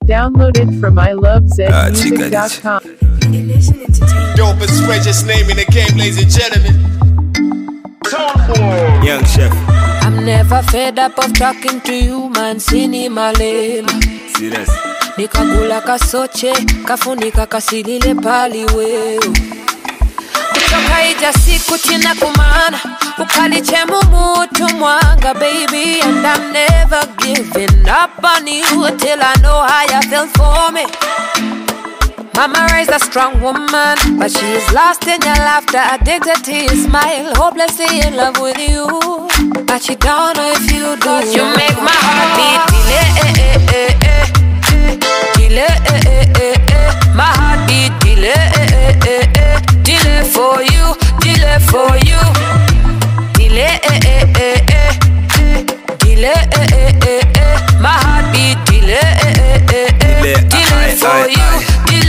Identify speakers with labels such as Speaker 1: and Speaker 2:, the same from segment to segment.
Speaker 1: Downloaded from ilovezmusic.com.
Speaker 2: Dopest, richest name in the game, ladies and gentlemen. Young Chef.
Speaker 3: I'm never fed up of talking to you, man. Sini malema.
Speaker 2: See this?
Speaker 3: Nikagula kasoche, kafunika kasilile pali wewe. Kutoka ija siku tina kumana, ukalichemu mutu mwanga, baby. And I'm never giving up on you till I know how you feel for me. Mama raised a strong woman, but she is lost in your laughter, addicted to your smile, hopelessly in love with you. But she don't know if you do. You make my heart beat, delay, delay, my heart beat, delay, delay for you, delay for you, delay, delay, my heart beat, delay, delay for you.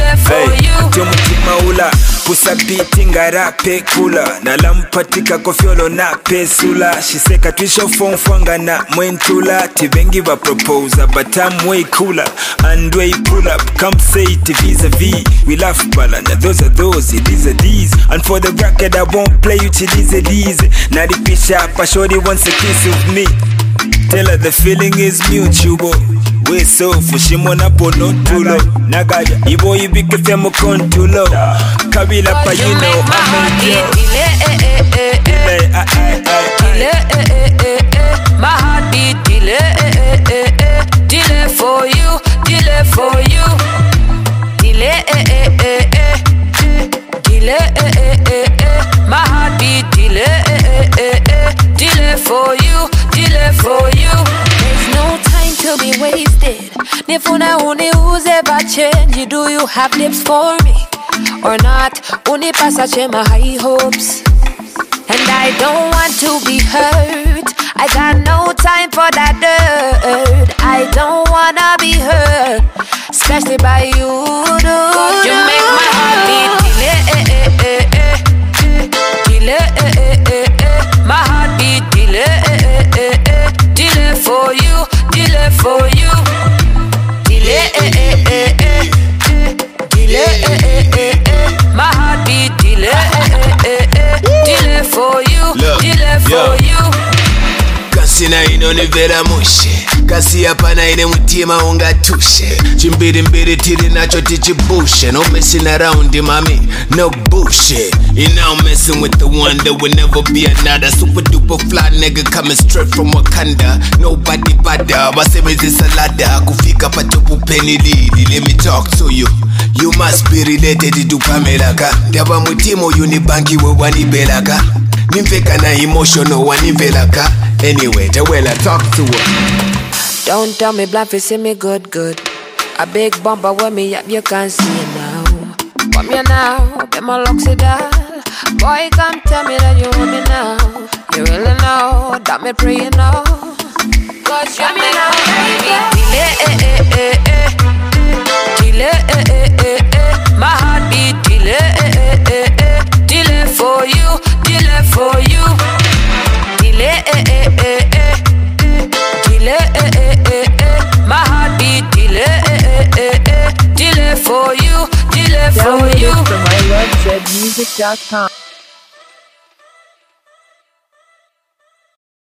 Speaker 2: Maula pusapiti ngarape kula nalampatika kofyolo na pesula shiseka twisho fonfwanga na mwentula tivengi va propose but I'm way cooler and way pull up come say it vis-a-vis we laugh bala na those are those these are these and for the record I won't play you till these are these na the pisha hapa shorty wants a kiss of me tell her the feeling is mutual. We so fushimona pono tulo nagaya ibo ibike femo kontulo kabila pa you know I'm
Speaker 3: my heart beat delay, delay for you, delay for you, delay, delay, my heart beat delay, delay for you, delay for you. There's no time to be wasted. Nifuna uniuze bachenji. Do you have lips for me or not? Unipasa chema high hopes, and I don't want to be hurt. I got no time for that dirt. I don't wanna be hurt, especially by you, dude. You make my heart beat delay, my heart beat delay, delay for you, delay for you, delay, delay, my heart beat delay, delay for you, delay for you.
Speaker 2: Kasina inonivera mushe kasi hapana ine mutima ungatushe chimbiri mbiri tiri nacho tichibushe no messing around mami no bullshit you now messing with the one that will never be another super duper fly nigga coming straight from Wakanda nobody bada basemezi salada kufika patupu penny lili let me talk to you. You must be related to Pamela ka ndaba mutimo unibanki we wanibelaka nimveka na emotional wanivelaka. Anyway, Tawela, talk to her.
Speaker 3: Don't tell me blind face, see me good. A big bumper with me up, you can't see it now. Come here now, be my luxy doll. Boy, come tell me that you want me now. You really know, that me pray you know. Cause you me now, delay, my heart beat delay, delay for you, delay for you. Delay, my heart beat delay, delay for you, delay for you.
Speaker 1: Downloaded from ilovezmusic.com.